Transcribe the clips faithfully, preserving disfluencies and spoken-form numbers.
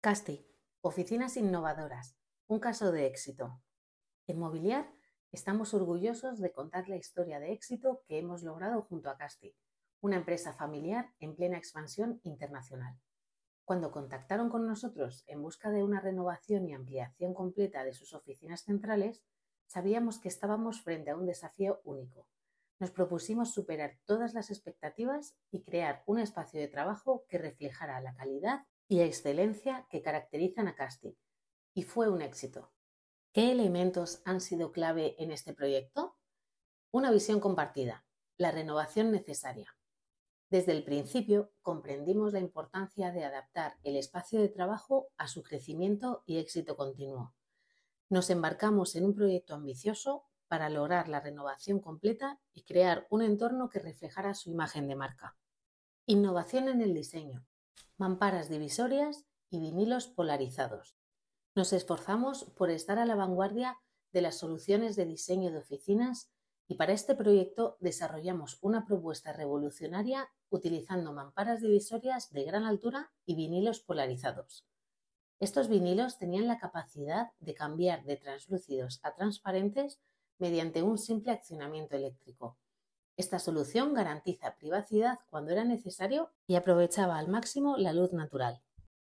Casti, oficinas innovadoras, un caso de éxito. En Mobiliar estamos orgullosos de contar la historia de éxito que hemos logrado junto a Casti, una empresa familiar en plena expansión internacional. Cuando contactaron con nosotros en busca de una renovación y ampliación completa de sus oficinas centrales, sabíamos que estábamos frente a un desafío único. Nos propusimos superar todas las expectativas y crear un espacio de trabajo que reflejara la calidad y excelencia que caracterizan a Casti. Y fue un éxito. ¿Qué elementos han sido clave en este proyecto? Una visión compartida, la renovación necesaria. Desde el principio comprendimos la importancia de adaptar el espacio de trabajo a su crecimiento y éxito continuo. Nos embarcamos en un proyecto ambicioso para lograr la renovación completa y crear un entorno que reflejara su imagen de marca. Innovación en el diseño, mamparas divisorias y vinilos polarizados. Nos esforzamos por estar a la vanguardia de las soluciones de diseño de oficinas y para este proyecto desarrollamos una propuesta revolucionaria utilizando mamparas divisorias de gran altura y vinilos polarizados. Estos vinilos tenían la capacidad de cambiar de translúcidos a transparentes mediante un simple accionamiento eléctrico. Esta solución garantiza privacidad cuando era necesario y aprovechaba al máximo la luz natural.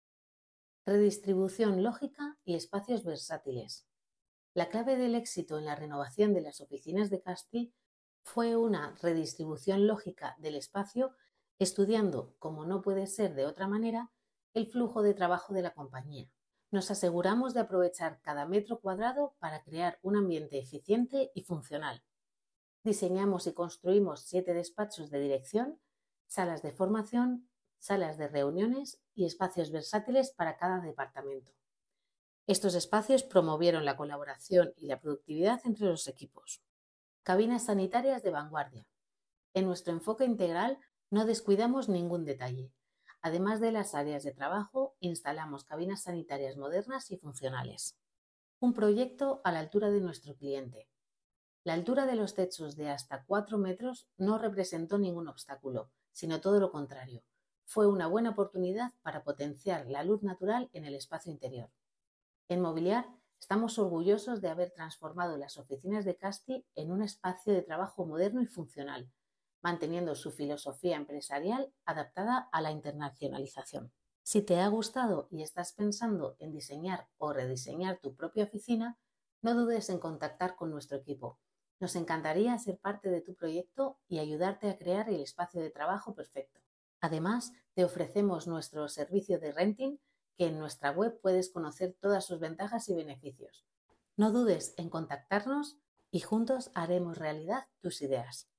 Redistribución lógica y espacios versátiles. La clave del éxito en la renovación de las oficinas de Casti fue una redistribución lógica del espacio, estudiando, como no puede ser de otra manera, el flujo de trabajo de la compañía. Nos aseguramos de aprovechar cada metro cuadrado para crear un ambiente eficiente y funcional. Diseñamos y construimos siete despachos de dirección, salas de formación, salas de reuniones y espacios versátiles para cada departamento. Estos espacios promovieron la colaboración y la productividad entre los equipos. Cabinas sanitarias de vanguardia. En nuestro enfoque integral no descuidamos ningún detalle. Además de las áreas de trabajo, instalamos cabinas sanitarias modernas y funcionales. Un proyecto a la altura de nuestro cliente. La altura de los techos de hasta cuatro metros no representó ningún obstáculo, sino todo lo contrario. Fue una buena oportunidad para potenciar la luz natural en el espacio interior. En Mobiliar estamos orgullosos de haber transformado las oficinas de Casti en un espacio de trabajo moderno y funcional, manteniendo su filosofía empresarial adaptada a la internacionalización. Si te ha gustado y estás pensando en diseñar o rediseñar tu propia oficina, no dudes en contactar con nuestro equipo. Nos encantaría ser parte de tu proyecto y ayudarte a crear el espacio de trabajo perfecto. Además, te ofrecemos nuestro servicio de renting, que en nuestra web puedes conocer todas sus ventajas y beneficios. No dudes en contactarnos y juntos haremos realidad tus ideas.